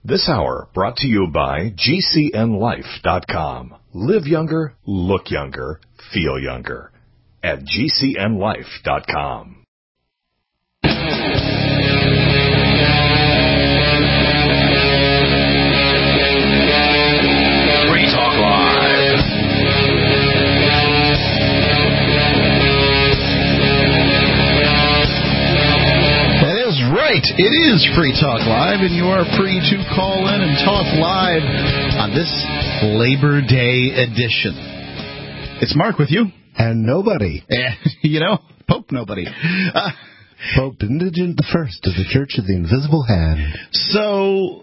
This hour brought to you by GCNLife.com. Live younger, look younger, feel younger. At GCNLife.com. It is Free Talk Live, and you are free to call in and talk live on this Labor Day edition. It's Mark with you. And nobody. Pope nobody. Pope Benedict the First of the Church of the Invisible Hand. So,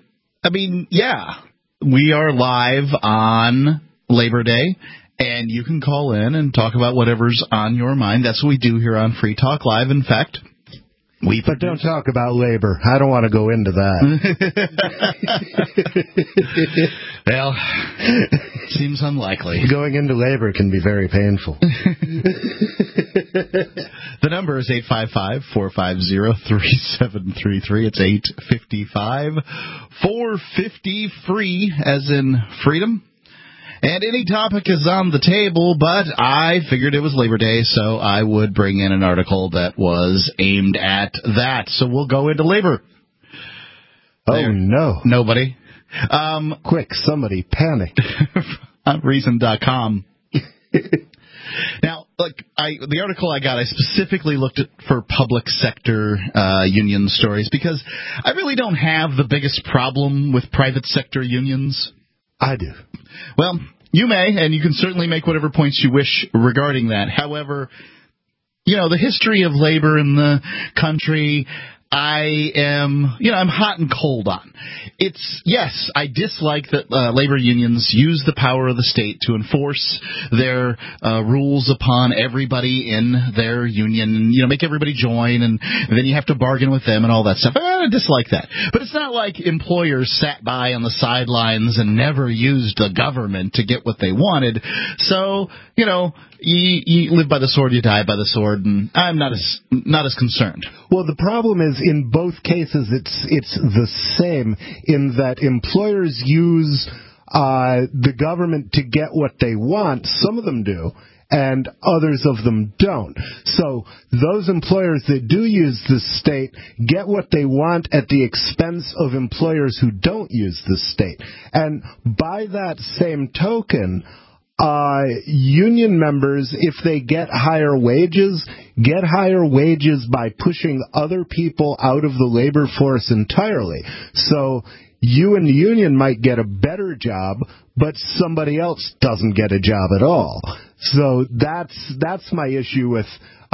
we are live on Labor Day, and you can call in and talk about whatever's on your mind. That's what we do here on Free Talk Live. In fact, but don't talk about labor. I don't want to go into that. Well, seems unlikely. Going into labor can be very painful. The number is 855-450-3733. It's 855-450-FREE, as in freedom. And any topic is on the table, but I figured it was Labor Day, so I would bring in an article that was aimed at that. So we'll go into labor. Oh, no. Nobody. Quick, somebody panic. On Reason.com. Now, the article I got, I specifically looked at for public sector union stories because I really don't have the biggest problem with private sector unions. I do. Well, you may, and you can certainly make whatever points you wish regarding that. However, the history of labor in the country, I'm hot and cold on. Yes, I dislike that labor unions use the power of the state to enforce their rules upon everybody in their union, make everybody join, and then you have to bargain with them and all that stuff. I dislike that. But it's not like employers sat by on the sidelines and never used the government to get what they wanted. So, you live by the sword, you die by the sword, and I'm not as concerned. Well, the problem is in both cases it's the same in that employers use the government to get what they want. Some of them do, and others of them don't. So those employers that do use the state get what they want at the expense of employers who don't use the state. And by that same token, union members, if they get higher wages by pushing other people out of the labor force entirely. So you and the union might get a better job, but somebody else doesn't get a job at all. So that's my issue with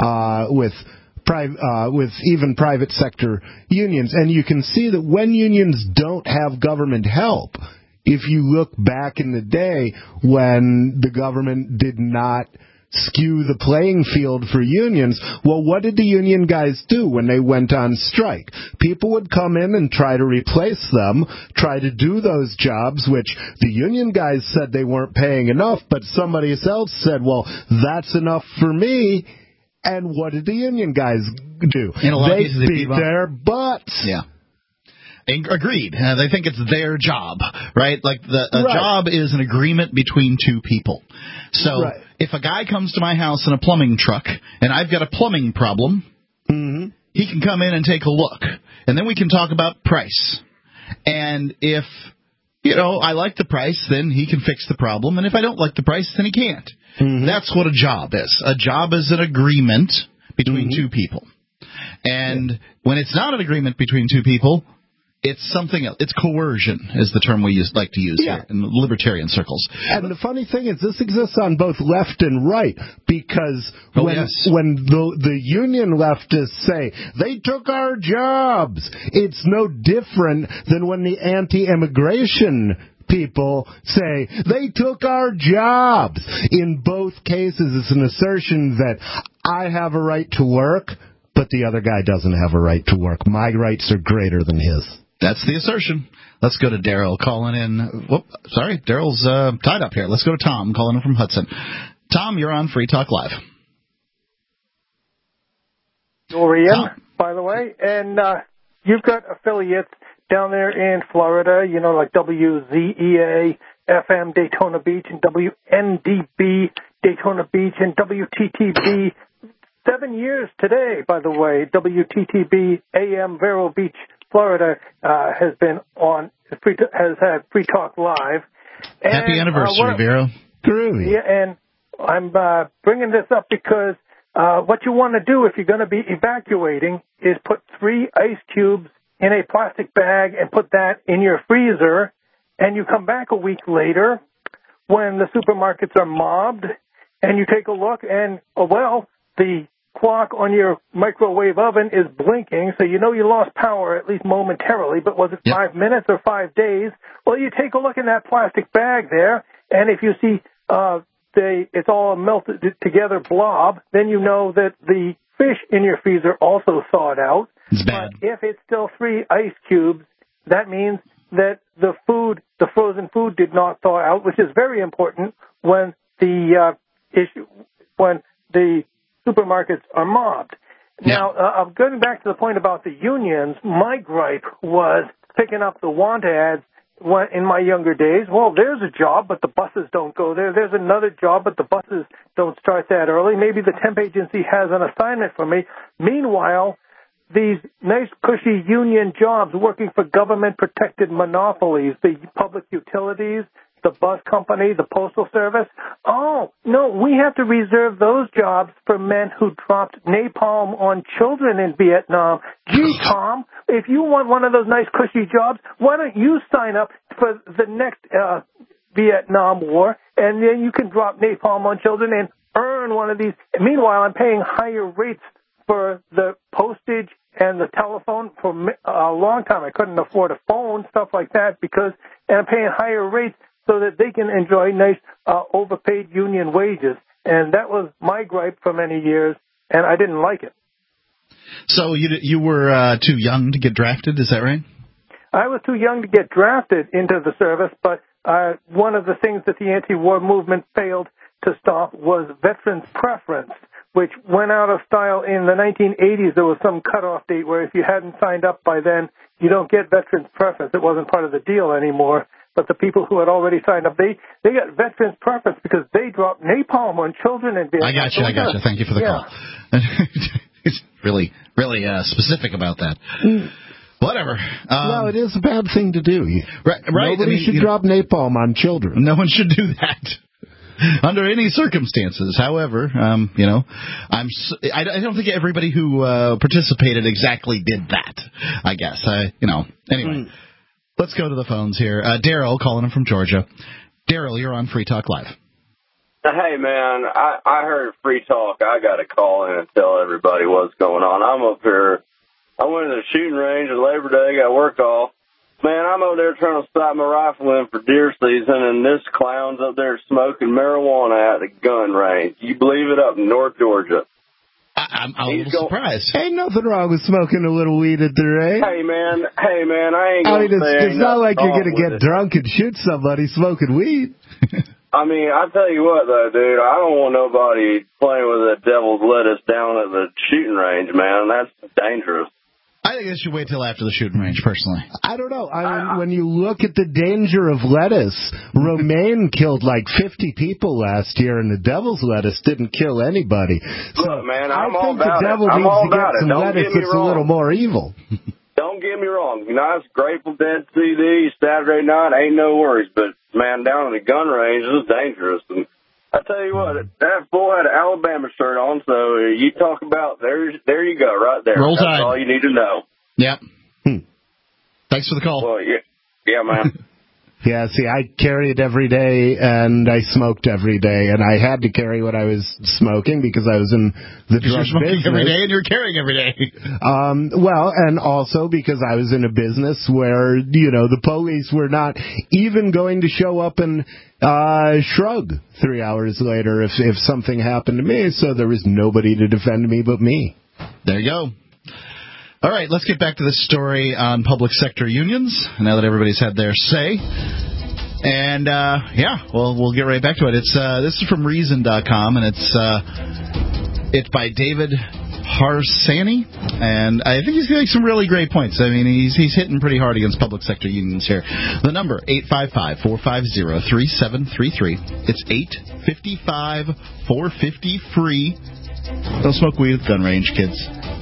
even private sector unions. And you can see that when unions don't have government help, if you look back in the day when the government did not skew the playing field for unions, well, what did the union guys do when they went on strike? People would come in and try to replace them, try to do those jobs, which the union guys said they weren't paying enough, but somebody else said, well, that's enough for me. And what did the union guys do? In a lot of they cases, beat their butts. Yeah. Agreed. They think it's their job, right? Like a job is an agreement between two people. So if a guy comes to my house in a plumbing truck and I've got a plumbing problem, he can come in and take a look. And then we can talk about price. And if, I like the price, then he can fix the problem. And if I don't like the price, then he can't. That's what a job is. A job is an agreement between two people. And when it's not an agreement between two people, it's something else. It's coercion is the term we like to use here in libertarian circles. And the funny thing is this exists on both left and right because when the union leftists say, they took our jobs, it's no different than when the anti-immigration people say, they took our jobs. In both cases, it's an assertion that I have a right to work, but the other guy doesn't have a right to work. My rights are greater than his. That's the assertion. Let's go to Daryl calling in. Daryl's tied up here. Let's go to Tom calling in from Hudson. Tom, you're on Free Talk Live. Dorian, by the way, and you've got affiliates down there in Florida, you know, like WZEA FM Daytona Beach and WNDB Daytona Beach and WTTB. 7 years today, by the way, WTTB AM Vero Beach, Florida, has had Free Talk Live. And, happy anniversary, Vero. Groovy. Yeah, and I'm bringing this up because what you want to do if you're going to be evacuating is put 3 ice cubes in a plastic bag and put that in your freezer, and you come back a week later when the supermarkets are mobbed, and you take a look, and, the clock on your microwave oven is blinking, so you know you lost power at least momentarily, but was it 5 minutes or 5 days? Well, you take a look in that plastic bag there, and if you see it's all a melted together blob, then you know that the fish in your freezer also thawed out. It's bad. But if it's still 3 ice cubes, that means that the frozen food did not thaw out, which is very important when the supermarkets are mobbed. Yeah. Now, going back to the point about the unions, my gripe was picking up the want ads in my younger days. Well, there's a job, but the buses don't go there. There's another job, but the buses don't start that early. Maybe the temp agency has an assignment for me. Meanwhile, these nice, cushy union jobs working for government-protected monopolies, the public utilities, the bus company, the postal service. Oh, no, we have to reserve those jobs for men who dropped napalm on children in Vietnam. Gee, Tom, if you want one of those nice, cushy jobs, why don't you sign up for the next Vietnam War, and then you can drop napalm on children and earn one of these. Meanwhile, I'm paying higher rates for the postage and the telephone for a long time. I couldn't afford a phone, stuff like that, and I'm paying higher rates so that they can enjoy nice overpaid union wages. And that was my gripe for many years, and I didn't like it. So you were too young to get drafted, is that right? I was too young to get drafted into the service, but one of the things that the anti-war movement failed to stop was veterans' preference, which went out of style in the 1980s. There was some cutoff date where if you hadn't signed up by then, you don't get veterans' preference. It wasn't part of the deal anymore. But the people who had already signed up, they got veterans' preference because they dropped napalm on children in Vietnam. I got you. Thank you for the call. It's really specific about that. Whatever. No, it is a bad thing to do. Right. Nobody should drop napalm on children. No one should do that under any circumstances. However, I don't think everybody who participated exactly did that. I guess. Anyway. Let's go to the phones here. Daryl calling in from Georgia. Daryl, you're on Free Talk Live. Hey, man, I heard Free Talk. I got to call in and tell everybody what's going on. I'm up here. I went to the shooting range on Labor Day, got work off. Man, I'm over there trying to stop my rifle in for deer season, and this clown's up there smoking marijuana at the gun range. You believe it, up in North Georgia. I'm a little surprised. Ain't nothing wrong with smoking a little weed at the range. Hey, man, I ain't gonna say it's not like you're going to get drunk and shoot somebody smoking weed. I mean, I tell you what, though, dude, I don't want nobody playing with the devil's lettuce down at the shooting range, man. That's dangerous. I think they should wait till after the shooting range, personally. I don't know. I mean, when you look at the danger of lettuce, Romaine killed like 50 people last year, and the devil's lettuce didn't kill anybody. So look, man, I'm all I think the about devil it. needs to get some lettuce that's a little more evil. Don't get me wrong. Nice Grateful Dead CD, Saturday night, ain't no worries. But, man, down at the gun range, this is dangerous. And I tell you what, that boy had an Alabama shirt on, so you talk about, there you go, right there. Roll Tide. That's all you need to know. Yep. Thanks for the call. Well, yeah, man. Yeah, see, I carry it every day, and I smoked every day, and I had to carry what I was smoking because I was in the drug business. Every day, and you're carrying every day. Well, and also because I was in a business where, the police were not even going to show up and shrug 3 hours later if something happened to me, so there was nobody to defend me but me. There you go. All right, let's get back to this story on public sector unions, now that everybody's had their say. And, we'll get right back to it. This is from Reason.com, and it's by David Harsani, and I think he's getting some really great points. I mean, he's hitting pretty hard against public sector unions here. The number, 855-450-3733. It's 855-450-FREE. Don't smoke weed at gun range, kids.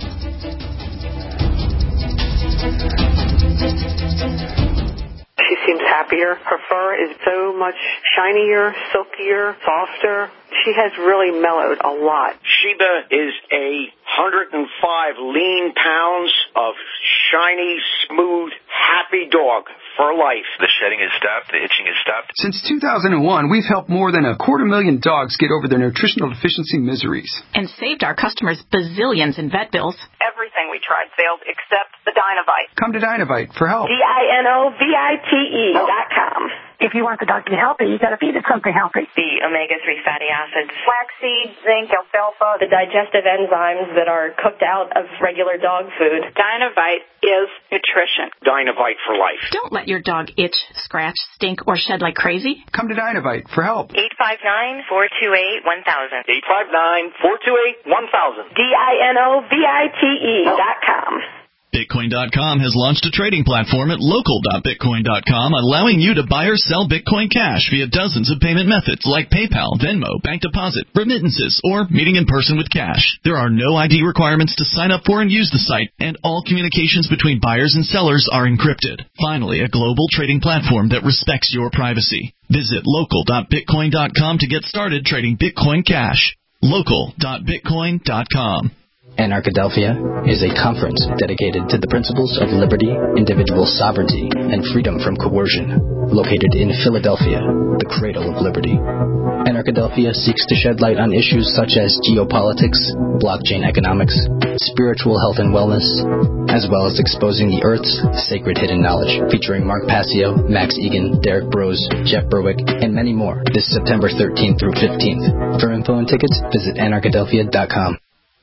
She seems happier. Her fur is so much shinier, silkier, softer. She has really mellowed a lot. Sheba is 105 lean pounds of shiny, smooth, happy dog for life. The shedding has stopped. The itching has stopped. Since 2001, we've helped more than 250,000 dogs get over their nutritional deficiency miseries. And saved our customers bazillions in vet bills. Everything we tried failed except the Dynovite. Come to Dynovite for help. DINOVITE.com. If you want the dog to be healthy, you got to feed it something healthy. The omega-3 fatty acids, flaxseed, zinc, alfalfa, the digestive enzymes that are cooked out of regular dog food. Dynovite is nutrition. Dynovite for life. Don't let your dog itch, scratch, stink, or shed like crazy. Come to Dynovite for help. 859-428-1000. 859-428-1000. DINOVITE.com. Bitcoin.com has launched a trading platform at local.bitcoin.com, allowing you to buy or sell Bitcoin Cash via dozens of payment methods like PayPal, Venmo, bank deposit, remittances, or meeting in person with cash. There are no ID requirements to sign up for and use the site, and all communications between buyers and sellers are encrypted. Finally, a global trading platform that respects your privacy. Visit local.bitcoin.com to get started trading Bitcoin Cash. Local.bitcoin.com. Anarchadelphia is a conference dedicated to the principles of liberty, individual sovereignty, and freedom from coercion. Located in Philadelphia, the cradle of liberty. Anarchadelphia seeks to shed light on issues such as geopolitics, blockchain economics, spiritual health and wellness, as well as exposing the Earth's sacred hidden knowledge, featuring Mark Passio, Max Egan, Derek Brose, Jeff Berwick, and many more this September 13th through 15th. For info and tickets, visit anarchadelphia.com.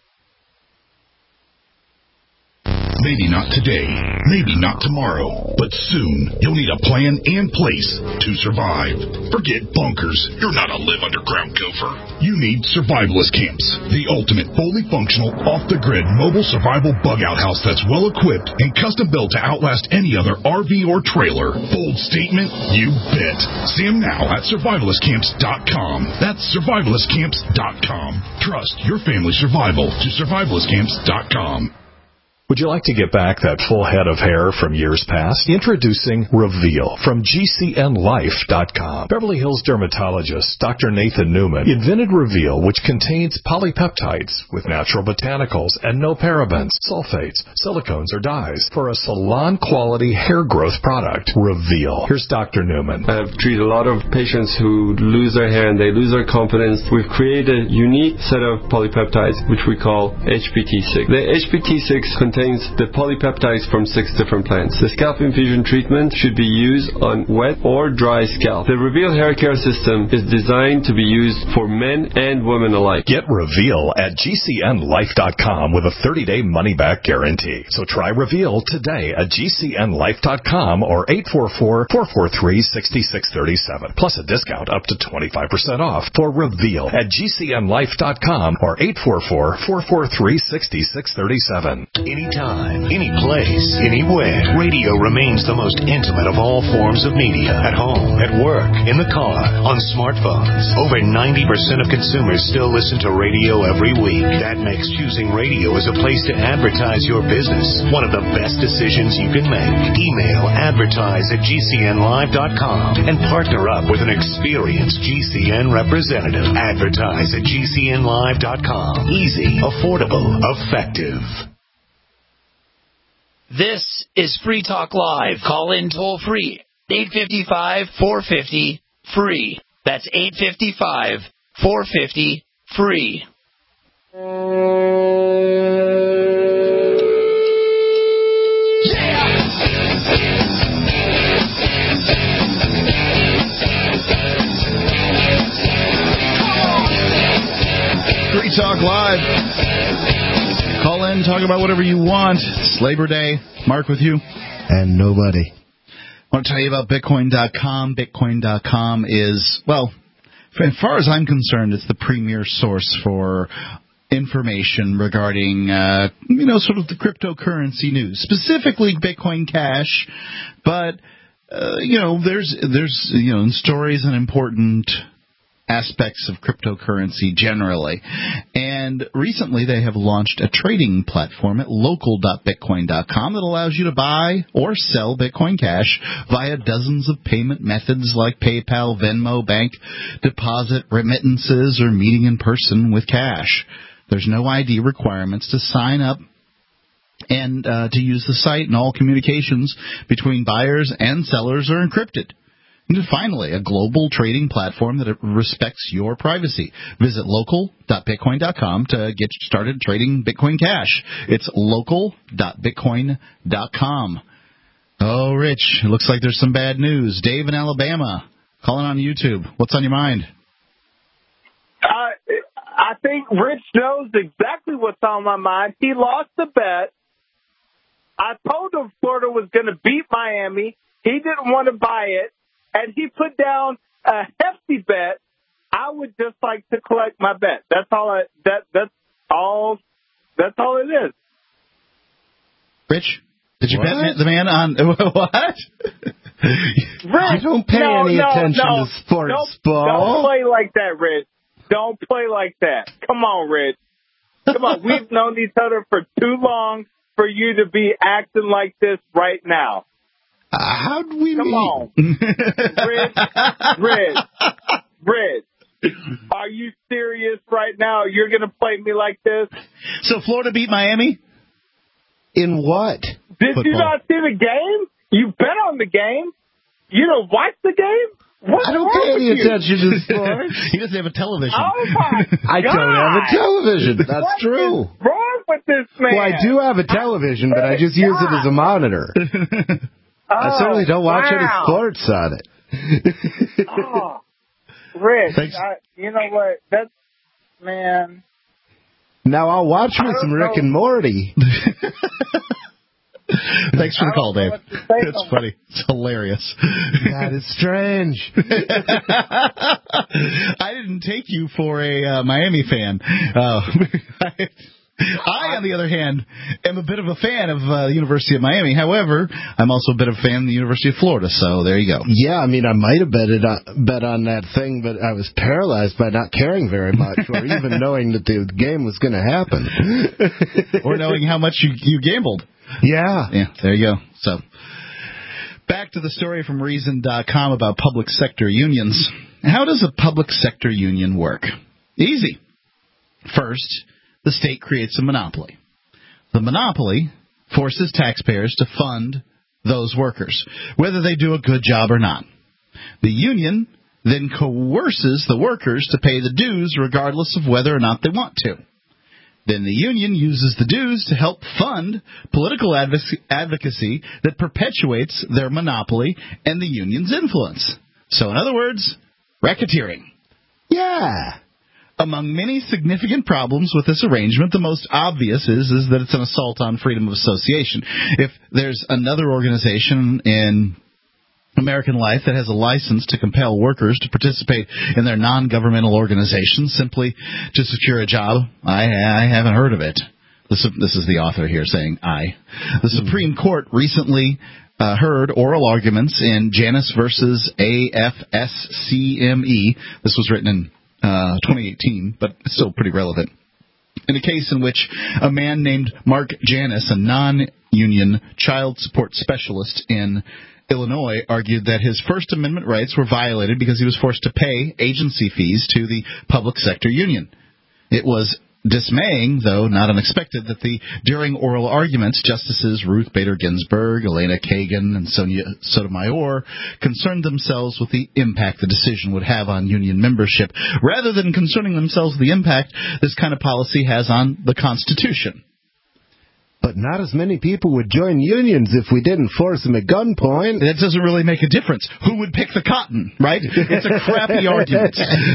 Maybe not today, maybe not tomorrow, but soon you'll need a plan and place to survive. Forget bunkers. You're not a live underground gopher. You need survivalist camps, the ultimate fully functional, off-the-grid mobile survival bug-out house that's well-equipped and custom-built to outlast any other RV or trailer. Bold statement? You bet. See them now at survivalistcamps.com. That's survivalistcamps.com. Trust your family's survival to survivalistcamps.com. Would you like to get back that full head of hair from years past? Introducing Reveal from GCNLife.com. Beverly Hills dermatologist Dr. Nathan Newman invented Reveal, which contains polypeptides with natural botanicals and no parabens, sulfates, silicones, or dyes for a salon-quality hair growth product. Reveal. Here's Dr. Newman. I've treated a lot of patients who lose their hair and they lose their confidence. We've created a unique set of polypeptides, which we call HPT6. The HPT6 contains the polypeptides from 6 different plants. The scalp infusion treatment should be used on wet or dry scalp. The Reveal hair care system is designed to be used for men and women alike. Get Reveal at GCNLife.com with a 30-day money-back guarantee. So try Reveal today at GCNLife.com or 844-443-6637. Plus a discount up to 25% off for Reveal at GCNLife.com or 844-443-6637. Anytime, any place, anywhere. Radio remains the most intimate of all forms of media. At home, at work, in the car, on smartphones. Over 90% of consumers still listen to radio every week. That makes choosing radio as a place to advertise your business one of the best decisions you can make. Email advertise@gcnlive.com and partner up with an experienced GCN representative. Advertise at gcnlive.com. Easy, affordable, effective. This is Free Talk Live. Call in toll free. 855-450-FREE. That's 855-450-FREE. Free Talk Live. Call in, talk about whatever you want. It's Labor Day. Mark with you. And nobody. I want to tell you about Bitcoin.com. Bitcoin.com is, well, as far as I'm concerned, it's the premier source for information regarding, sort of the cryptocurrency news, specifically Bitcoin Cash, but there's stories and important aspects of cryptocurrency generally. And recently they have launched a trading platform at local.bitcoin.com that allows you to buy or sell Bitcoin Cash via dozens of payment methods like PayPal, Venmo, bank deposit, remittances, or meeting in person with cash. There's no ID requirements to sign up and to use the site, and all communications between buyers and sellers are encrypted. And finally, a global trading platform that respects your privacy. Visit local.bitcoin.com to get started trading Bitcoin Cash. It's local.bitcoin.com. Oh, Rich, it looks like there's some bad news. Dave in Alabama, calling on YouTube. What's on your mind? I think Rich knows exactly what's on my mind. He lost the bet. I told him Florida was going to beat Miami. He didn't want to buy it. And he put down a hefty bet. I would just like to collect my bet. That's all. That's all it is. Rich, did you bet the man on what? Rich, I don't pay any attention to sports ball. Don't play like that, Rich. Don't play like that. Come on, Rich. Come on. We've known each other for too long for you to be acting like this right now. How do we Come on. Rich, are you serious right now? You're going to play me like this? So Florida beat Miami? In what? Did you not see the game? You bet on the game. You don't watch the game? What's I don't pay any attention to sports. He doesn't have a television. Oh, my I God. don't have a television. That's what true. What is wrong with this man? Well, I do have a television, but I just use it as a monitor. I certainly don't watch any sports on it. Oh, Rich, Thanks. you know what? That's, man. Now I'll watch me some Rick and Morty. Thanks for the call, Dave. It's funny. It's hilarious. That is strange. I didn't take you for a Miami fan. I, on the other hand, am a bit of a fan of the University of Miami. However, I'm also a bit of a fan of the University of Florida, so there you go. Yeah, I mean, I might have bet on that thing, but I was paralyzed by not caring very much, or even knowing that the game was going to happen. Or knowing how much you gambled. Yeah. Yeah, there you go. So, back to the story from Reason.com about public sector unions. How does a public sector union work? Easy. First, the state creates a monopoly. The monopoly forces taxpayers to fund those workers, whether they do a good job or not. The union then coerces the workers to pay the dues regardless of whether or not they want to. Then the union uses the dues to help fund political advocacy that perpetuates their monopoly and the union's influence. So in other words, racketeering. Yeah. Among many significant problems with this arrangement, the most obvious is that it's an assault on freedom of association. If there's another organization in American life that has a license to compel workers to participate in their non-governmental organizations simply to secure a job, I haven't heard of it. This is the author here saying I. The Supreme Court recently heard oral arguments in Janus versus AFSCME. This was written in 2018, but it's still pretty relevant. In a case in which a man named Mark Janus, a non-union child support specialist in Illinois, argued that his First Amendment rights were violated because he was forced to pay agency fees to the public sector union. It was dismaying, though not unexpected, that during oral arguments, Justices Ruth Bader Ginsburg, Elena Kagan, and Sonia Sotomayor concerned themselves with the impact the decision would have on union membership, rather than concerning themselves with the impact this kind of policy has on the Constitution. But not as many people would join unions if we didn't force them at gunpoint. That doesn't really make a difference. Who would pick the cotton, right? It's a crappy argument.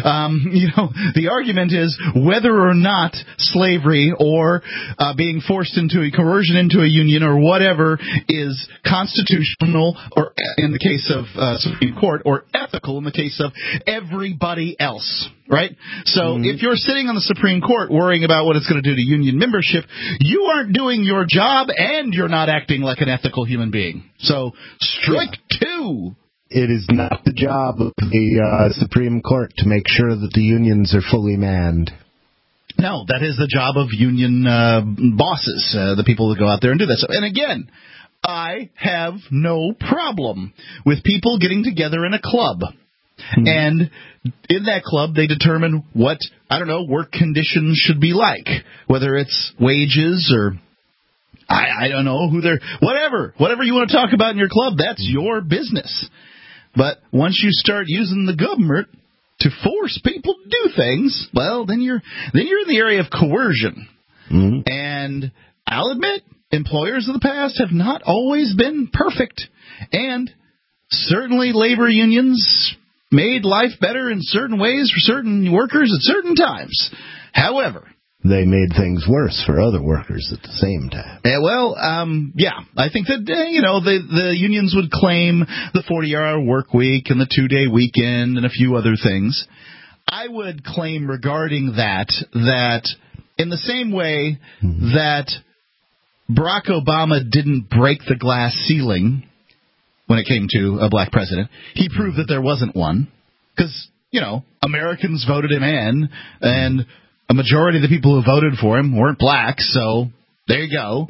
The argument is whether or not slavery or being forced into a coercion into a union or whatever is constitutional, or in the case of Supreme Court, or ethical in the case of everybody else. right? So if you're sitting on the Supreme Court worrying about what it's going to do to union membership, you aren't doing your job and you're not acting like an ethical human being. So strike two. It is not the job of the Supreme Court to make sure that the unions are fully manned. No, that is the job of union bosses, the people that go out there and do that. So, and again, I have no problem with people getting together in a club. And in that club, they determine what, work conditions should be like, whether it's wages or I don't know who they're, whatever you want to talk about in your club, that's your business. But once you start using the government to force people to do things, well, then you're in the area of coercion. And I'll admit, employers of the past have not always been perfect. And certainly labor unions made life better in certain ways for certain workers at certain times. However, they made things worse for other workers at the same time. I think that, the unions would claim the 40-hour work week and the 2-day weekend and a few other things. I would claim regarding that in the same way that Barack Obama didn't break the glass ceiling when it came to a black president, he proved that there wasn't one because, Americans voted him in, and a majority of the people who voted for him weren't black, so there you go.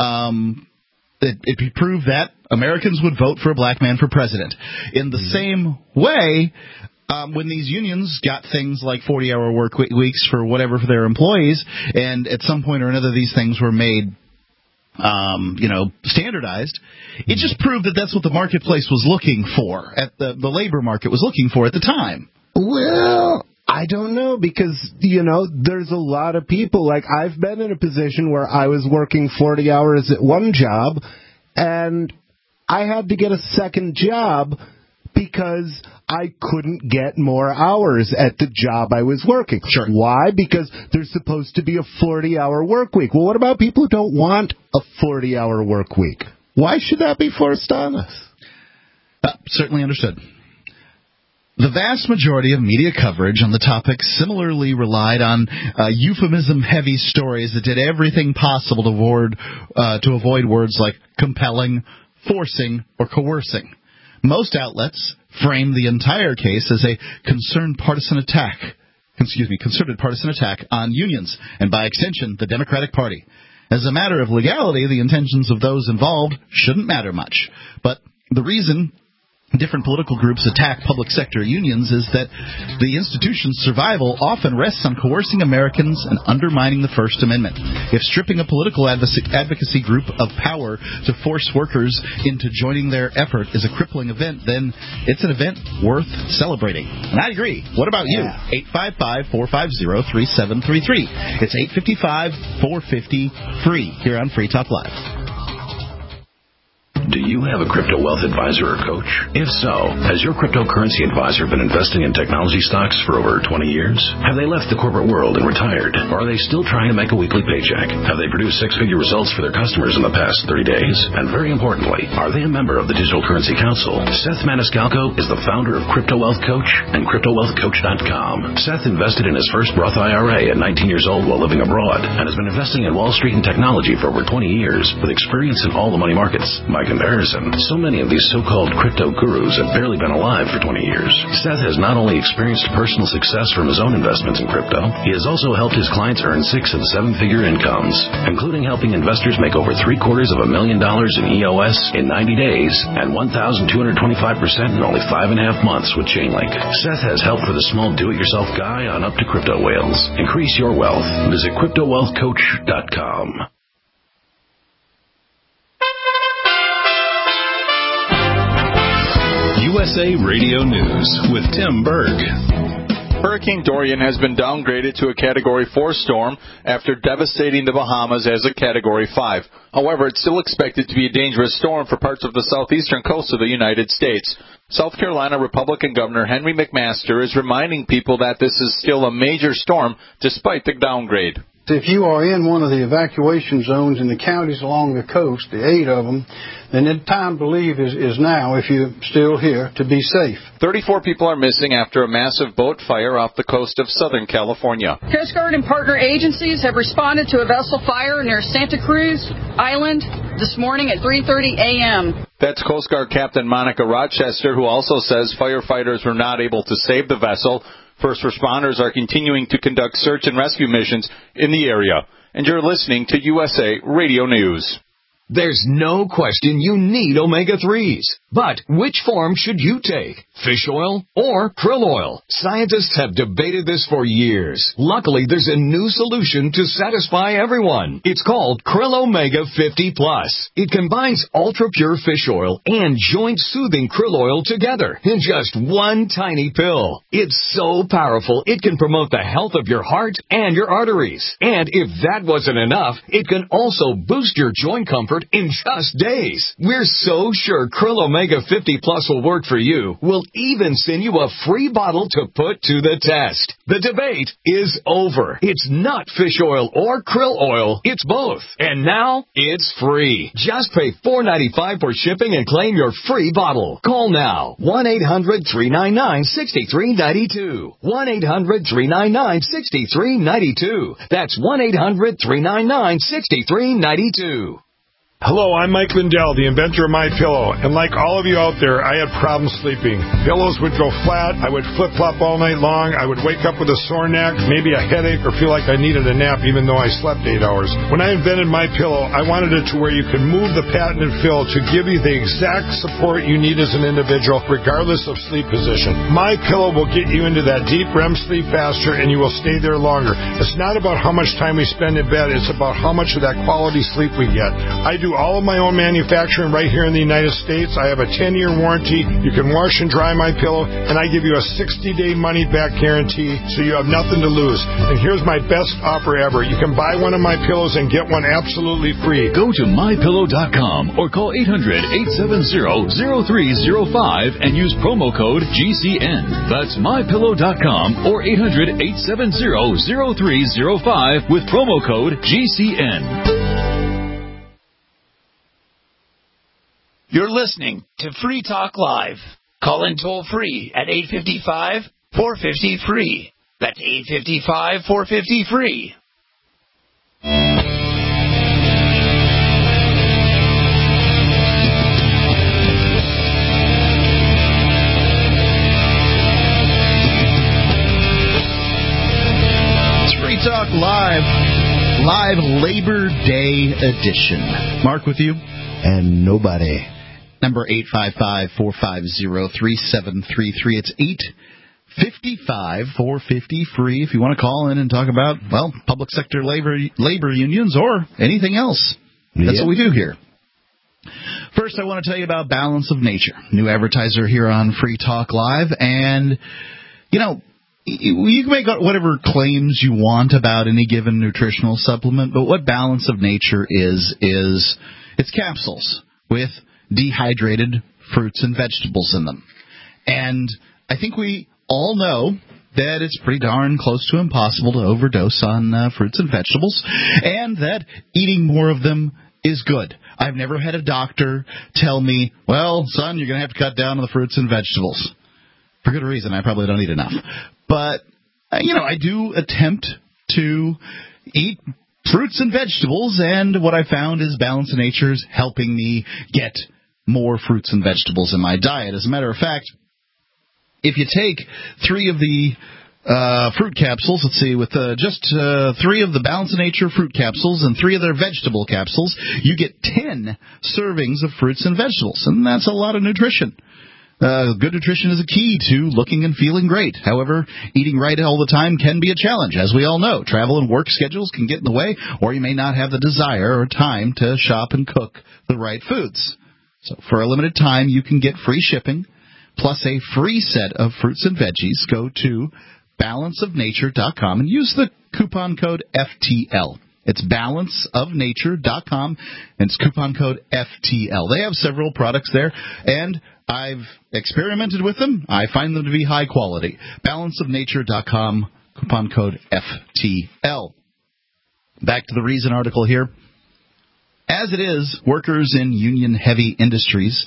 It proved that Americans would vote for a black man for president. In the same way, when these unions got things like 40-hour work weeks for whatever for their employees, and at some point or another these things were made standardized, it just proved that that's what the marketplace was looking for, at the labor market was looking for at the time. Well, I don't know, because, there's a lot of people, like I've been in a position where I was working 40 hours at one job, and I had to get a second job because I couldn't get more hours at the job I was working. Sure. Why? Because there's supposed to be a 40-hour work week. Well, what about people who don't want a 40-hour work week? Why should that be forced on us? Certainly understood. The vast majority of media coverage on the topic similarly relied on euphemism-heavy stories that did everything possible to avoid words like compelling, forcing, or coercing. Most outlets framed the entire case as a concerted partisan attack on unions, and by extension, the Democratic Party. As a matter of legality, the intentions of those involved shouldn't matter much. But the reason different political groups attack public sector unions is that the institution's survival often rests on coercing Americans and undermining the First Amendment. If stripping a political advocacy group of power to force workers into joining their effort is a crippling event, then it's an event worth celebrating. And I agree. What about you? 855-450-3733. It's 855-450-FREE here on Free Talk Live. Do you have a crypto wealth advisor or coach? If so, has your cryptocurrency advisor been investing in technology stocks for over 20 years? Have they left the corporate world and retired? Or are they still trying to make a weekly paycheck? Have they produced six-figure results for their customers in the past 30 days? And very importantly, are they a member of the Digital Currency Council? Seth Maniscalco is the founder of Crypto Wealth Coach and CryptoWealthCoach.com. Seth invested in his first Roth IRA at 19 years old while living abroad and has been investing in Wall Street and technology for over 20 years with experience in all the money markets. By comparison, so many of these so-called crypto gurus have barely been alive for 20 years. Seth has not only experienced personal success from his own investments in crypto, he has also helped his clients earn 6- and 7-figure incomes, including helping investors make over $750,000 in EOS in 90 days and 1,225% in only 5.5 months with Chainlink. Seth has help for the small do-it-yourself guy on up to crypto whales. Increase your wealth. Visit CryptoWealthCoach.com. USA Radio News with Tim Berg. Hurricane Dorian has been downgraded to a Category 4 storm after devastating the Bahamas as a Category 5. However, it's still expected to be a dangerous storm for parts of the southeastern coast of the United States. South Carolina Republican Governor Henry McMaster is reminding people that this is still a major storm despite the downgrade. If you are in one of the evacuation zones in the counties along the coast, the 8 of them, then the time to leave is now, if you're still here, to be safe. 34 people are missing after a massive boat fire off the coast of Southern California. Coast Guard and partner agencies have responded to a vessel fire near Santa Cruz Island this morning at 3:30 a.m. That's Coast Guard Captain Monica Rochester, who also says firefighters were not able to save the vessel. First responders are continuing to conduct search and rescue missions in the area. And you're listening to USA Radio News. There's no question you need omega-3s. But which form should you take? Fish oil or krill oil? Scientists have debated this for years. Luckily, there's a new solution to satisfy everyone. It's called Krill Omega 50 Plus. It combines ultra-pure fish oil and joint-soothing krill oil together in just one tiny pill. It's so powerful, it can promote the health of your heart and your arteries. And if that wasn't enough, it can also boost your joint comfort in just days. We're so sure Krill Omega 50 Plus will work for you. We'll even send you a free bottle to put to the test. The debate is over. It's not fish oil or krill oil. It's both. And now it's free. Just pay $4.95 for shipping and claim your free bottle. Call now. 1-800-399-6392. 1-800-399-6392. That's 1-800-399-6392. Hello, I'm Mike Lindell, the inventor of MyPillow, and like all of you out there, I had problems sleeping. Pillows would go flat, I would flip-flop all night long, I would wake up with a sore neck, maybe a headache, or feel like I needed a nap even though I slept 8 hours. When I invented MyPillow, I wanted it to where you could move the patented fill to give you the exact support you need as an individual, regardless of sleep position. MyPillow will get you into that deep REM sleep faster, and you will stay there longer. It's not about how much time we spend in bed, it's about how much of that quality sleep we get. I do all of my own manufacturing right here in the United States. I have a 10-year warranty. You can wash and dry my pillow, and I give you a 60-day money-back guarantee, so you have nothing to lose. And here's my best offer ever. You can buy one of my pillows and get one absolutely free. Go to MyPillow.com or call 800-870-0305 and use promo code GCN. That's MyPillow.com or 800-870-0305 with promo code GCN. You're listening to Free Talk Live. Call in toll free at 855-450-FREE. That's 855-450-FREE. It's Free Talk Live. Live Labor Day edition. Mark with you. And nobody. Number 855-450-3733. It's 855-450-FREE if you want to call in and talk about, well, public sector labor unions or anything else. That's what we do here. First, I want to tell you about Balance of Nature, new advertiser here on Free Talk Live. And, you know, you can make whatever claims you want about any given nutritional supplement, but what Balance of Nature is it's capsules with dehydrated fruits and vegetables in them. And I think we all know that it's pretty darn close to impossible to overdose on fruits and vegetables, and that eating more of them is good. I've never had a doctor tell me, well, son, you're going to have to cut down on the fruits and vegetables. For good reason. I probably don't eat enough. But, you know, I do attempt to eat fruits and vegetables, and what I found is Balance of Nature is helping me get more fruits and vegetables in my diet. As a matter of fact, if you take 3 of the fruit capsules, let's see, with just 3 of the Balance of Nature fruit capsules and 3 of their vegetable capsules, you get 10 servings of fruits and vegetables, and that's a lot of nutrition. Good nutrition is a key to looking and feeling great. However, eating right all the time can be a challenge, as we all know. Travel and work schedules can get in the way, or you may not have the desire or time to shop and cook the right foods. So for a limited time, you can get free shipping plus a free set of fruits and veggies. Go to balanceofnature.com and use the coupon code FTL. It's balanceofnature.com, and it's coupon code FTL. They have several products there, and I've experimented with them. I find them to be high quality. Balanceofnature.com, coupon code FTL. Back to the Reason article here. As it is, workers in union-heavy industries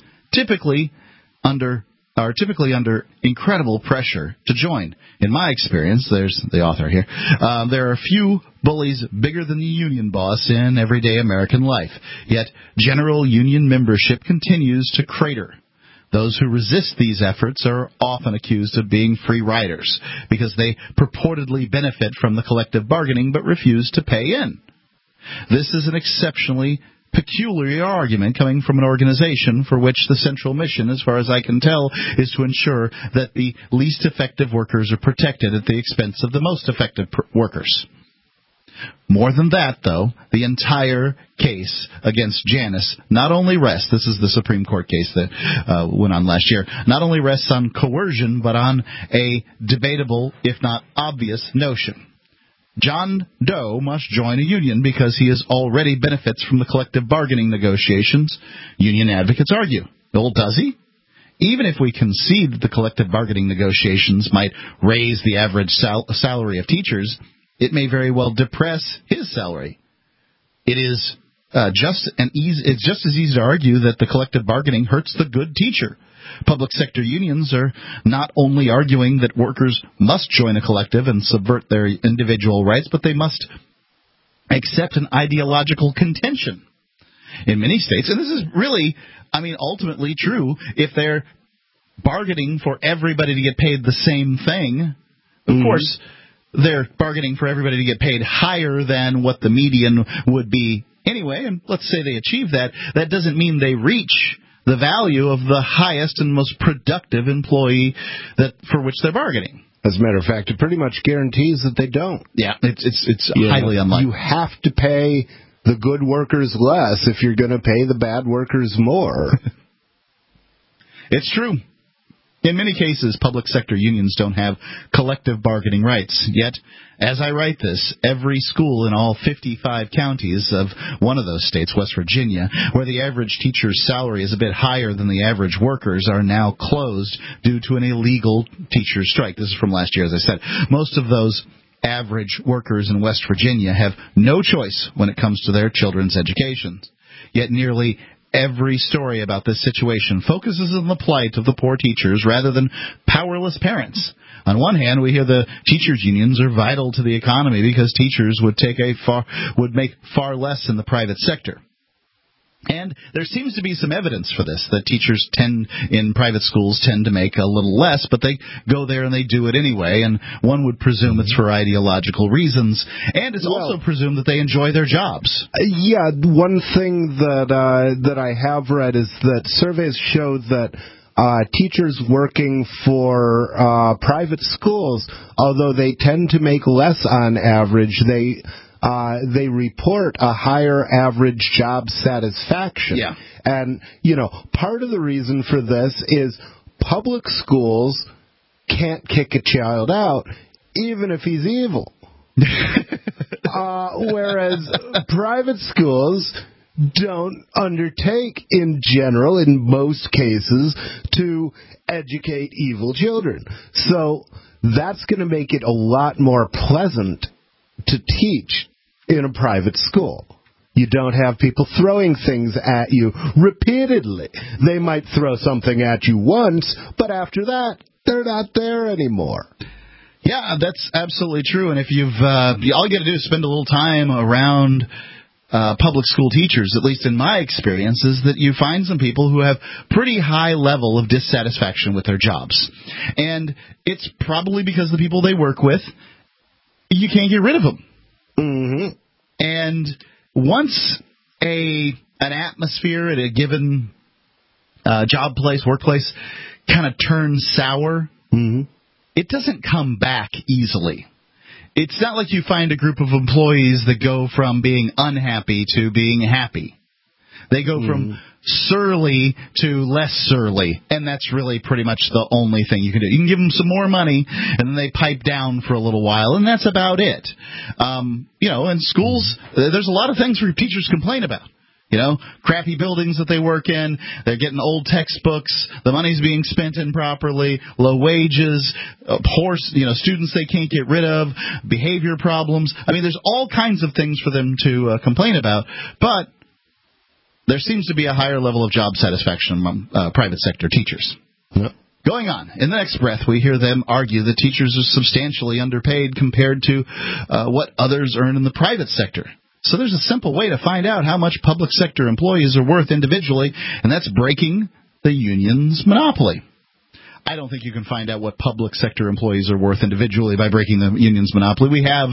are typically under incredible pressure to join. In my experience, there's the author here, there are few bullies bigger than the union boss in everyday American life. Yet general union membership continues to crater. Those who resist these efforts are often accused of being free riders because they purportedly benefit from the collective bargaining but refuse to pay in. This is an exceptionally peculiar argument coming from an organization for which the central mission, as far as I can tell, is to ensure that the least effective workers are protected at the expense of the most effective workers. More than that, though, the entire case against Janus not only rests, this is the Supreme Court case that went on last year, not only rests on coercion, but on a debatable, if not obvious, notion. John Doe must join a union because he already benefits from the collective bargaining negotiations, union advocates argue. Well, does he? Even if we concede that the collective bargaining negotiations might raise the average salary of teachers, it may very well depress his salary. It is just as easy to argue that the collective bargaining hurts the good teacher. Public sector unions are not only arguing that workers must join a collective and subvert their individual rights, but they must accept an ideological contention. In many states, and this is really, ultimately true, if they're bargaining for everybody to get paid the same thing, of course, they're bargaining for everybody to get paid higher than what the median would be anyway, and let's say they achieve that. That doesn't mean they reach the value of the highest and most productive employee for which they're bargaining. As a matter of fact, it pretty much guarantees that they don't. Yeah, it's highly unlikely. You have to pay the good workers less if you're going to pay the bad workers more. It's true. In many cases, public sector unions don't have collective bargaining rights. Yet, as I write this, every school in all 55 counties of one of those states, West Virginia, where the average teacher's salary is a bit higher than the average workers, are now closed due to an illegal teacher's strike. This is from last year, as I said. Most of those average workers in West Virginia have no choice when it comes to their children's education. Yet nearly every story about this situation focuses on the plight of the poor teachers rather than powerless parents. On one hand, we hear the teachers' unions are vital to the economy because teachers would make far less in the private sector. And there seems to be some evidence for this, that teachers in private schools tend to make a little less, but they go there and they do it anyway, and one would presume it's for ideological reasons, and it's also presumed that they enjoy their jobs. Yeah, one thing that I have read is that surveys show that teachers working for private schools, although they tend to make less on average, they report a higher average job satisfaction. Yeah. And, part of the reason for this is public schools can't kick a child out even if he's evil. Whereas private schools don't undertake, in general, in most cases, to educate evil children. So that's going to make it a lot more pleasant to teach in a private school. You don't have people throwing things at you repeatedly. They might throw something at you once, but after that, they're not there anymore. Yeah, that's absolutely true. And if all you got to do is spend a little time around public school teachers, at least in my experience, is that you find some people who have pretty high level of dissatisfaction with their jobs. And it's probably because the people they work with, you can't get rid of them. Mm-hmm. And once an atmosphere at a given job place, workplace, kind of turns sour, it doesn't come back easily. It's not like you find a group of employees that go from being unhappy to being happy. They go from surly to less surly, and that's really pretty much the only thing you can do. You can give them some more money, and then they pipe down for a little while, and that's about it. In schools, there's a lot of things where teachers complain about. Crappy buildings that they work in. They're getting old textbooks. The money's being spent improperly. Low wages. Students they can't get rid of. Behavior problems. I mean, there's all kinds of things for them to complain about. But there seems to be a higher level of job satisfaction among private sector teachers. Yep. Going on, in the next breath, we hear them argue that teachers are substantially underpaid compared to what others earn in the private sector. So there's a simple way to find out how much public sector employees are worth individually, and that's breaking the union's monopoly. I don't think you can find out what public sector employees are worth individually by breaking the union's monopoly. We have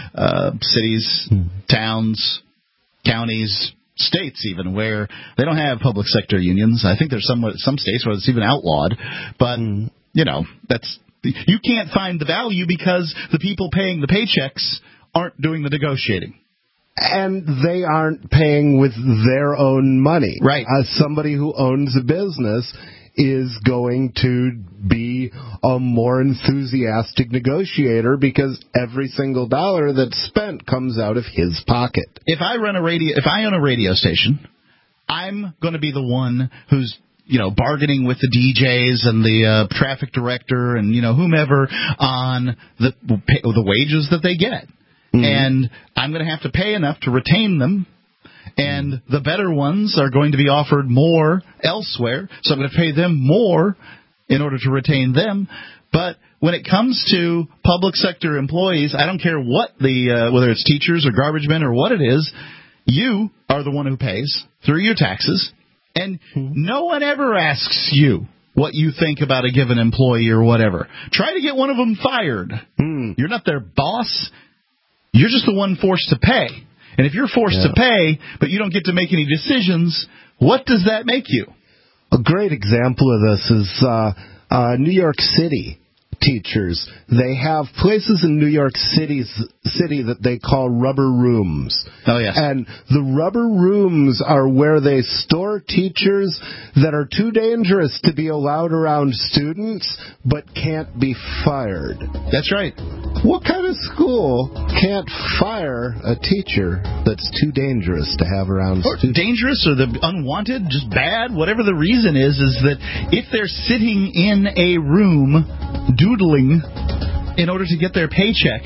cities, towns, counties, states even where they don't have public sector unions. I think there's some states where it's even outlawed. But, that's you can't find the value because the people paying the paychecks aren't doing the negotiating. And they aren't paying with their own money. Right. Somebody who owns a business is going to be a more enthusiastic negotiator because every single dollar that's spent comes out of his pocket. If I own a radio station, I'm going to be the one who's bargaining with the DJs and the traffic director and whomever on the wages that they get. Mm-hmm. And I'm going to have to pay enough to retain them. And the better ones are going to be offered more elsewhere, so I'm going to pay them more in order to retain them. But when it comes to public sector employees, I don't care what whether it's teachers or garbage men or what it is, you are the one who pays through your taxes, and no one ever asks you what you think about a given employee or whatever. Try to get one of them fired. You're not their boss. You're just the one forced to pay. And if you're forced to pay, but you don't get to make any decisions, what does that make you? A great example of this is New York City teachers. They have places in New York City that they call rubber rooms. Oh, yes. And the rubber rooms are where they store teachers that are too dangerous to be allowed around students, but can't be fired. That's right. What kind of school can't fire a teacher that's too dangerous to have around students? Dangerous or the unwanted, just bad, whatever the reason is that if they're sitting in a room doodling in order to get their paycheck,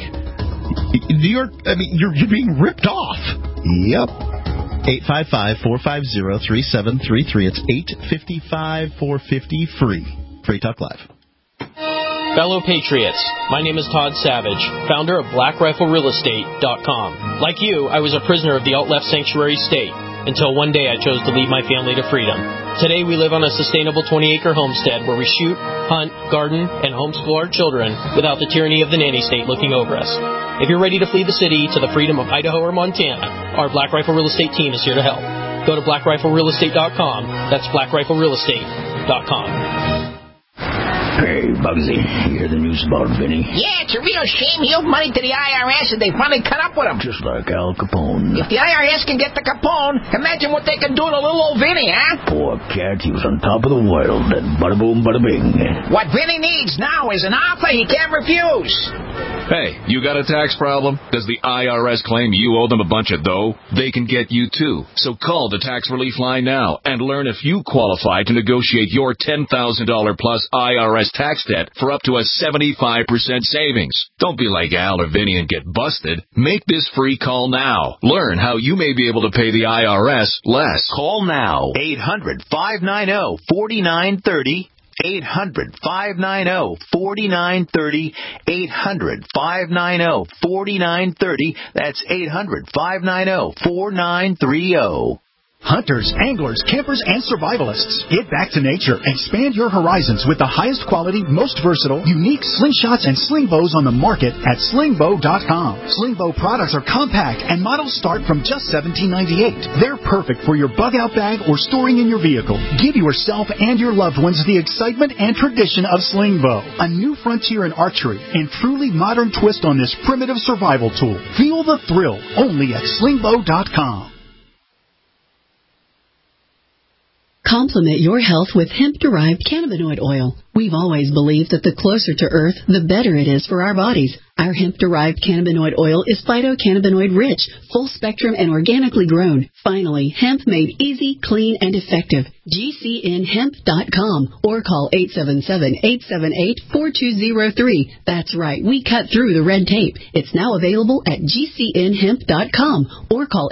you're being ripped off. Yep. 855-450-3733. It's 855-450-FREE. Free Talk Live. Fellow Patriots, my name is Todd Savage, founder of BlackRifleRealEstate.com. Like you, I was a prisoner of the alt-left sanctuary state until one day I chose to lead my family to freedom. Today we live on a sustainable 20-acre homestead where we shoot, hunt, garden, and homeschool our children without the tyranny of the nanny state looking over us. If you're ready to flee the city to the freedom of Idaho or Montana, our Black Rifle Real Estate team is here to help. Go to BlackRifleRealEstate.com. That's BlackRifleRealEstate.com. Hey, Bugsy, you hear the news about Vinny? Yeah, it's a real shame. He owed money to the IRS and they finally cut up with him. Just like Al Capone. If the IRS can get the Capone, imagine what they can do to little old Vinny, huh? Poor cat, he was on top of the world. And bada boom, bada bing. What Vinny needs now is an offer he can't refuse. Hey, you got a tax problem? Does the IRS claim you owe them a bunch of dough? They can get you too. So call the Tax Relief Line now and learn if you qualify to negotiate your $10,000 plus IRS tax debt for up to a 75% savings. Don't be like Al or Vinny and get busted. Make this free call now. Learn how you may be able to pay the IRS less. Call now. 800-590-4930. 800-590-4930. 800-590-4930. That's 800-590-4930. Hunters, anglers, campers, and survivalists. Get back to nature. Expand your horizons with the highest quality, most versatile, unique slingshots and sling bows on the market at slingbow.com. Sling bow products are compact and models start from just $17.98. They're perfect for your bug-out bag or storing in your vehicle. Give yourself and your loved ones the excitement and tradition of sling bow. A new frontier in archery and truly modern twist on this primitive survival tool. Feel the thrill only at slingbow.com. Complement your health with hemp-derived cannabinoid oil. We've always believed that the closer to Earth, the better it is for our bodies. Our hemp-derived cannabinoid oil is phytocannabinoid-rich, full-spectrum, and organically grown. Finally, hemp made easy, clean, and effective. GCNhemp.com or call 877-878-4203. That's right, we cut through the red tape. It's now available at GCNhemp.com or call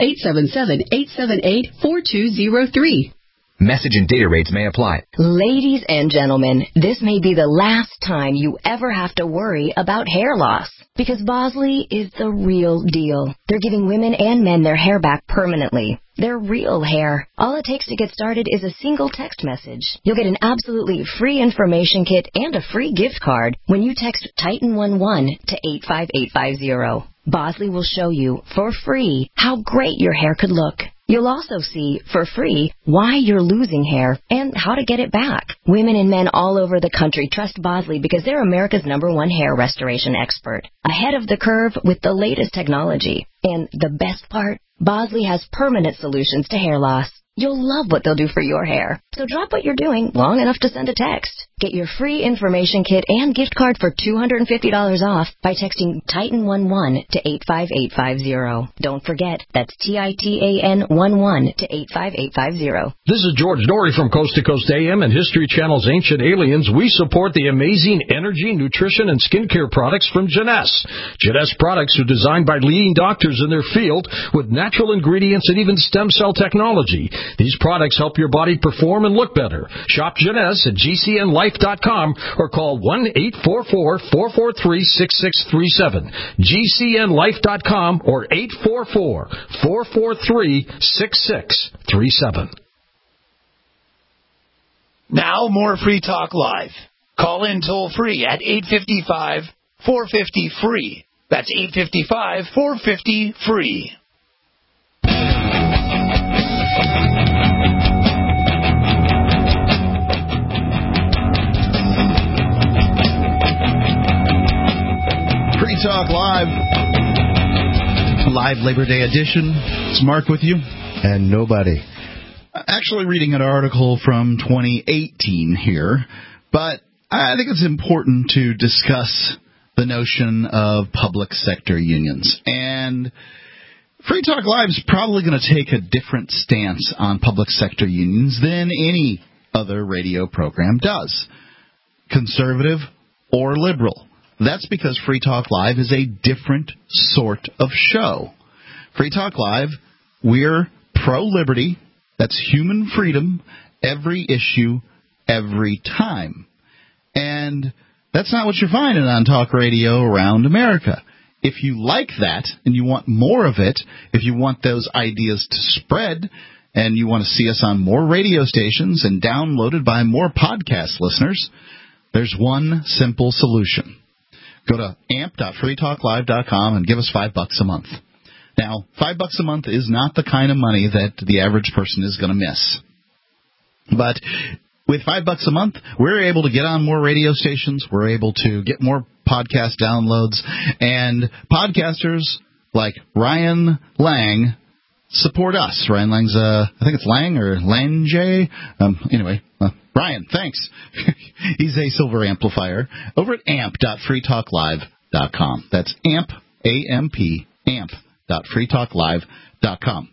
877-878-4203. Message and data rates may apply. Ladies and gentlemen, this may be the last time you ever have to worry about hair loss. Because Bosley is the real deal. They're giving women and men their hair back permanently. Their real hair. All it takes to get started is a single text message. You'll get an absolutely free information kit and a free gift card when you text Titan11 to 85850. Bosley will show you for free how great your hair could look. You'll also see, for free, why you're losing hair and how to get it back. Women and men all over the country trust Bosley because they're America's #1 hair restoration expert. Ahead of the curve with the latest technology. And the best part, Bosley has permanent solutions to hair loss. You'll love what they'll do for your hair. So drop what you're doing long enough to send a text. Get your free information kit and gift card for $250 off by texting Titan11 to 85850. Don't forget, that's TITAN11 to 85850. This is George Dory from Coast to Coast AM and History Channel's Ancient Aliens. We support the amazing energy, nutrition, and skincare products from Jeunesse. Jeunesse products are designed by leading doctors in their field with natural ingredients and even stem cell technology. These products help your body perform and look better. Shop Jeunesse at GCNlife.com or call 1-844-443-6637. GCNlife.com or 844-443-6637. Now more Free Talk Live. Call in toll free at 855-450-FREE. That's 855-450-FREE. Free Talk Live Labor Day edition. It's Mark with you. And nobody. Actually reading an article from 2018 here, but I think it's important to discuss the notion of public sector unions. And Free Talk Live is probably going to take a different stance on public sector unions than any other radio program does, conservative or liberal. That's because Free Talk Live is a different sort of show. Free Talk Live, we're pro-liberty. That's human freedom, every issue, every time. And that's not what you're finding on talk radio around America. If you like that and you want more of it, if you want those ideas to spread and you want to see us on more radio stations and downloaded by more podcast listeners, there's one simple solution. Go to amp.freetalklive.com and give us $5 a month. Now, $5 a month is not the kind of money that the average person is going to miss. But with $5 a month, we're able to get on more radio stations. We're able to get more podcast downloads. And podcasters like Ryan Lang support us. Ryan Lang's, I think it's Lang or Lange. Ryan, thanks. He's a silver amplifier over at amp.freetalklive.com. That's amp, A-M-P, amp.freetalklive.com.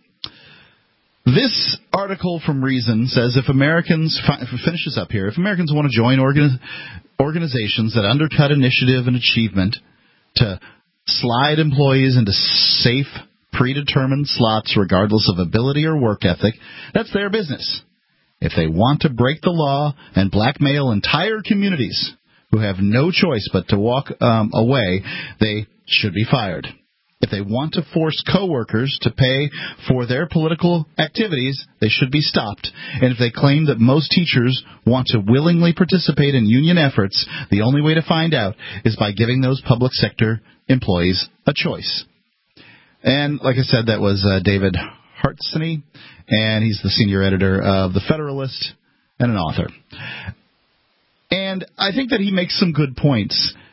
This article from Reason says if Americans want to join organizations that undercut initiative and achievement to slide employees into safe, predetermined slots regardless of ability or work ethic, that's their business. If they want to break the law and blackmail entire communities who have no choice but to walk away, they should be fired. If they want to force coworkers to pay for their political activities, they should be stopped. And if they claim that most teachers want to willingly participate in union efforts, the only way to find out is by giving those public sector employees a choice. And like I said, that was David Hartzney, and he's the senior editor of The Federalist and an author. And I think that he makes some good points.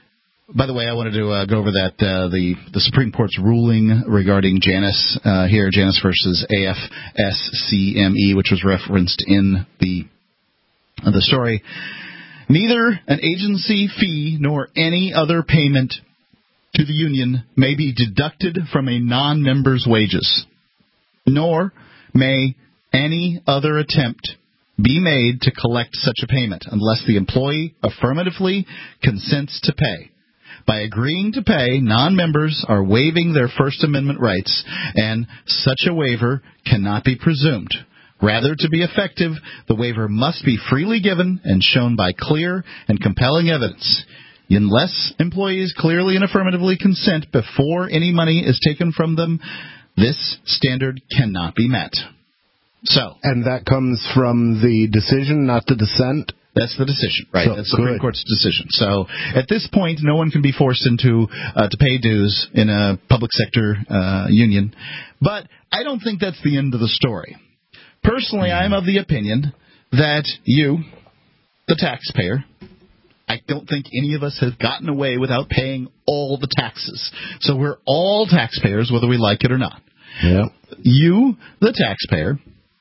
By the way, I wanted to go over that the Supreme Court's ruling regarding Janus here, Janus versus AFSCME, which was referenced in the story. Neither an agency fee nor any other payment to the union may be deducted from a non-member's wages, nor may any other attempt be made to collect such a payment unless the employee affirmatively consents to pay. By agreeing to pay, non-members are waiving their First Amendment rights, and such a waiver cannot be presumed. Rather, to be effective, the waiver must be freely given and shown by clear and compelling evidence. Unless employees clearly and affirmatively consent before any money is taken from them, this standard cannot be met. And that comes from the decision, not the dissent? That's the decision, right? That's the Supreme Court's decision. So at this point, no one can be forced into to pay dues in a public sector union. But I don't think that's the end of the story. Personally, I'm of the opinion that you, the taxpayer, I don't think any of us have gotten away without paying all the taxes. So we're all taxpayers, whether we like it or not. Yeah. You, the taxpayer,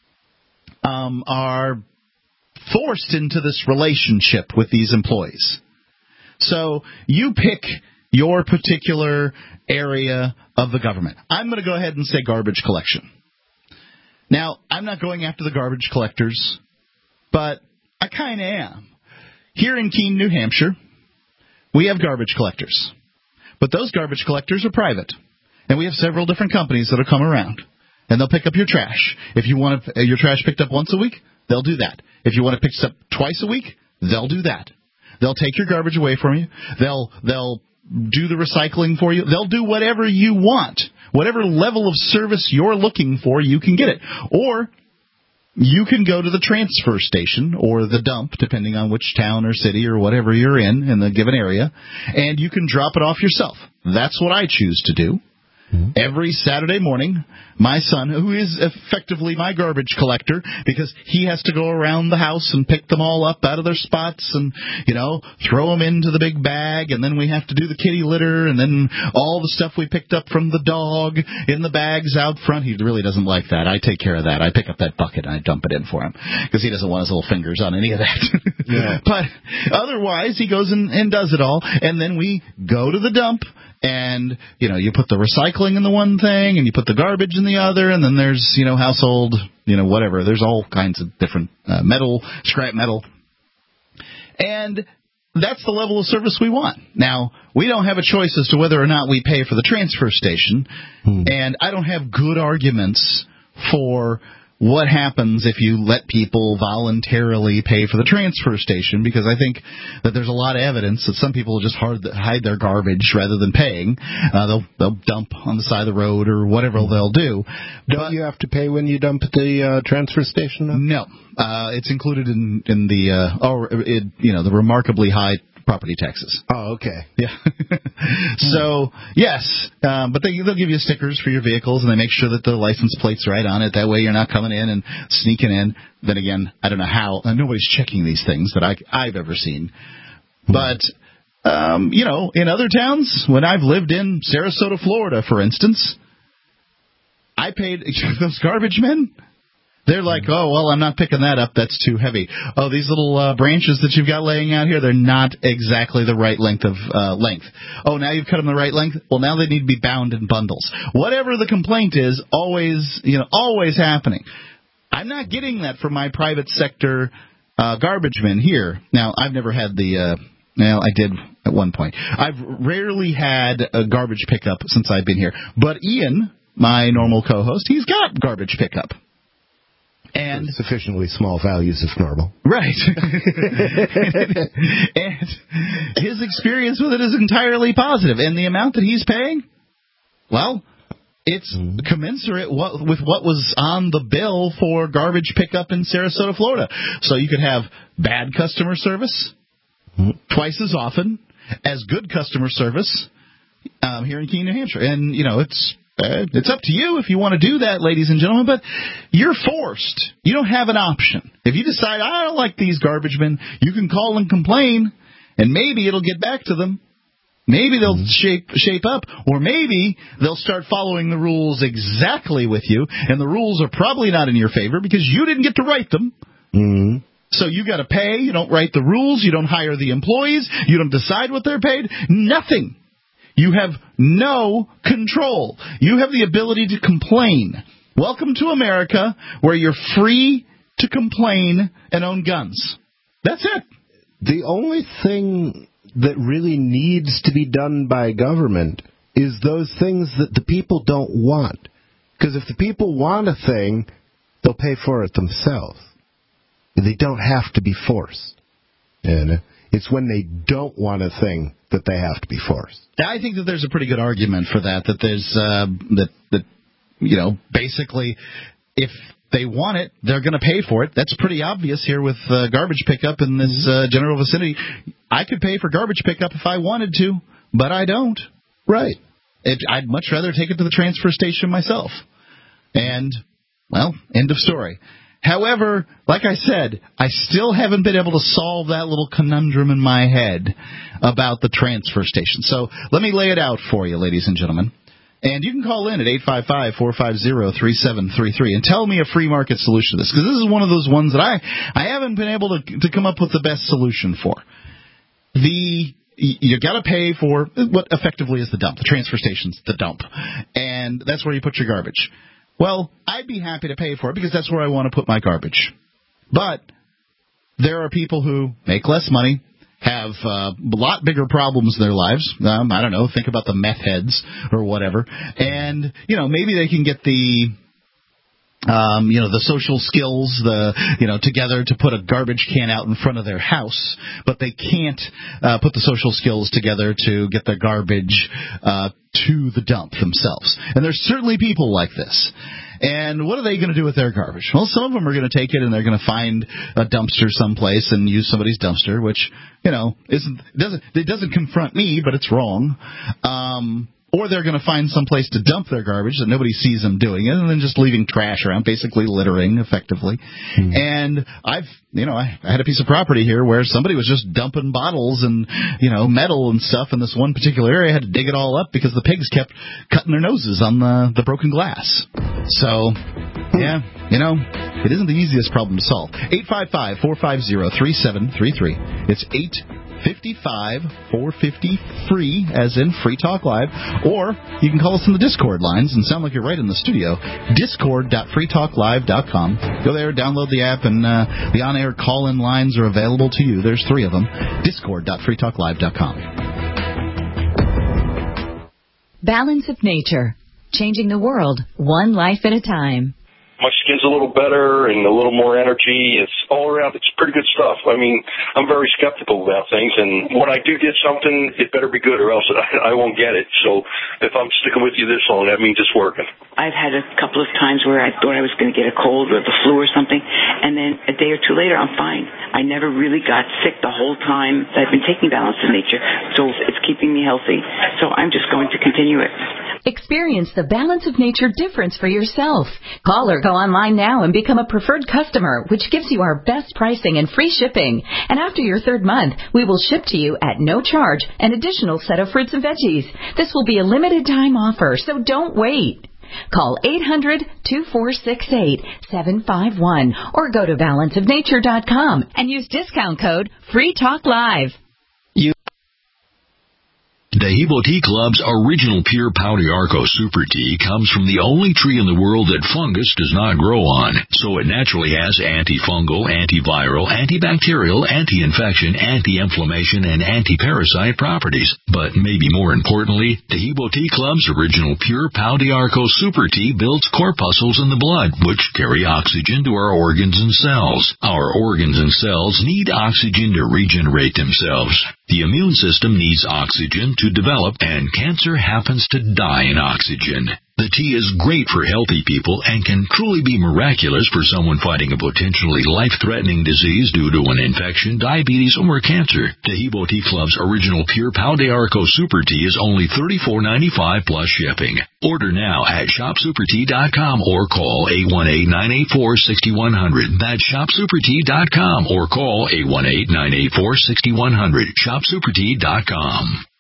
are forced into this relationship with these employees. So you pick your particular area of the government. I'm going to go ahead and say garbage collection. Now, I'm not going after the garbage collectors, but I kind of am. Here in Keene, New Hampshire, we have garbage collectors. But those garbage collectors are private. And we have several different companies that will come around. And they'll pick up your trash. If you want your trash picked up once a week, they'll do that. If you want it picked up twice a week, they'll do that. They'll take your garbage away from you. They'll do the recycling for you. They'll do whatever you want. Whatever level of service you're looking for, you can get it. Or you can go to the transfer station or the dump, depending on which town or city or whatever you're in the given area, and you can drop it off yourself. That's what I choose to do. Every Saturday morning, my son, who is effectively my garbage collector, because he has to go around the house and pick them all up out of their spots and, throw them into the big bag, and then we have to do the kitty litter, and then all the stuff we picked up from the dog in the bags out front. He really doesn't like that. I take care of that. I pick up that bucket and I dump it in for him, because he doesn't want his little fingers on any of that. Yeah. But otherwise, he goes and does it all, and then we go to the dump. And, you put the recycling in the one thing, and you put the garbage in the other, and then there's, household, whatever. There's all kinds of different metal, scrap metal. And that's the level of service we want. Now, we don't have a choice as to whether or not we pay for the transfer station, and I don't have good arguments for what happens if you let people voluntarily pay for the transfer station, because I think that there's a lot of evidence that some people will just hide their garbage rather than paying. They'll dump on the side of the road or whatever they'll do. Don't you have to pay when you dump at the transfer station, though? No. It's included in the remarkably high property taxes. Oh, okay. Yeah. So, yes, but they'll give you stickers for your vehicles, and they make sure that the license plate's right on it. That way you're not coming in and sneaking in. Then again, I don't know how. Nobody's checking these things that I've ever seen. But, in other towns, when I've lived in Sarasota, Florida, for instance, I paid those garbage men. They're like, oh, well, I'm not picking that up. That's too heavy. Oh, these little branches that you've got laying out here, they're not exactly the right length. Oh, now you've cut them the right length? Well, now they need to be bound in bundles. Whatever the complaint is, always happening. I'm not getting that from my private sector garbage men here. Now, I've never had I did at one point. I've rarely had a garbage pickup since I've been here. But Ian, my normal co-host, he's got garbage pickup. And sufficiently small values if normal. Right. And his experience with it is entirely positive. And the amount that he's paying, well, it's commensurate with what was on the bill for garbage pickup in Sarasota, Florida. So you could have bad customer service twice as often as good customer service here in Keene, New Hampshire. And, it's up to you if you want to do that, ladies and gentlemen, but you're forced. You don't have an option. If you decide, I don't like these garbage men, you can call and complain, and maybe it'll get back to them. Maybe they'll shape up, or maybe they'll start following the rules exactly with you, and the rules are probably not in your favor because you didn't get to write them. Mm-hmm. So you got to pay. You don't write the rules. You don't hire the employees. You don't decide what they're paid. Nothing. You have no control. You have the ability to complain. Welcome to America, where you're free to complain and own guns. That's it. The only thing that really needs to be done by government is those things that the people don't want. Because if the people want a thing, they'll pay for it themselves. They don't have to be forced. And it's when they don't want a thing that they have to be forced. I think that there's a pretty good argument for that. That there's that basically, if they want it, they're going to pay for it. That's pretty obvious here with garbage pickup in this general vicinity. I could pay for garbage pickup if I wanted to, but I don't. Right. I'd much rather take it to the transfer station myself. And, well, end of story. However, like I said, I still haven't been able to solve that little conundrum in my head about the transfer station. So let me lay it out for you, ladies and gentlemen. And you can call in at 855-450-3733 and tell me a free market solution to this, because this is one of those ones that I haven't been able to come up with the best solution for. You got to pay for what effectively is the dump. The transfer station's the dump, and that's where you put your garbage. Well, I'd be happy to pay for it because that's where I want to put my garbage. But there are people who make less money, have a lot bigger problems in their lives. I don't know, think about the meth heads or whatever. And, maybe they can get the social skills, together to put a garbage can out in front of their house, but they can't put the social skills together to get the garbage to the dump themselves. And there's certainly people like this. And what are they going to do with their garbage? Well, some of them are going to take it and they're going to find a dumpster someplace and use somebody's dumpster, which, it doesn't confront me, but it's wrong. Or they're going to find some place to dump their garbage that nobody sees them doing it, and then just leaving trash around, basically littering, effectively. Mm. And I had a piece of property here where somebody was just dumping bottles and, metal and stuff in this one particular area. I had to dig it all up because the pigs kept cutting their noses on the broken glass. So, yeah, it isn't the easiest problem to solve. 855-450-3733. It's 855-450-FREE, as in Free Talk Live, or you can call us on the Discord lines and sound like you're right in the studio. Discord.freetalklive.com. Go there, download the app, and the on-air call-in lines are available to you. There's 3 of them. Discord.freetalklive.com. Balance of Nature. Changing the world, one life at a time. My skin's a little better and a little more energy. It's all around. It's pretty good stuff. I mean, I'm very skeptical about things, and when I do get something, it better be good or else I won't get it. So if I'm sticking with you this long, that means it's working. I've had a couple of times where I thought I was going to get a cold or the flu or something, and then a day or two later, I'm fine. I never really got sick the whole time that I've been taking Balance of Nature, so it's keeping me healthy. So I'm just going to continue it. Experience the Balance of Nature difference for yourself. Call or go online now and become a preferred customer, which gives you our best pricing and free shipping. And after your 3rd month, we will ship to you at no charge an additional set of fruits and veggies. This will be a limited time offer, so don't wait. Call 800-2468-751 or go to balanceofnature.com and use discount code FREETALKLIVE. Dehibo Tea Club's original pure Pau d'Arco Super Tea comes from the only tree in the world that fungus does not grow on, so it naturally has antifungal, antiviral, antibacterial, anti-infection, anti-inflammation, and anti-parasite properties. But maybe more importantly, Dehibo Tea Club's original pure Pau d'Arco Super Tea builds corpuscles in the blood, which carry oxygen to our organs and cells. Our organs and cells need oxygen to regenerate themselves. The immune system needs oxygen to develop, and cancer happens to die in oxygen. The tea is great for healthy people and can truly be miraculous for someone fighting a potentially life-threatening disease due to an infection, diabetes, or cancer. Dehibo Tea Club's original pure Pau d'Arco Super Tea is only $34.95 plus shipping. Order now at shopsupertea.com or call 818-984-6100. That's shopsupertea.com or call 818-984-6100. Shopsupertea.com.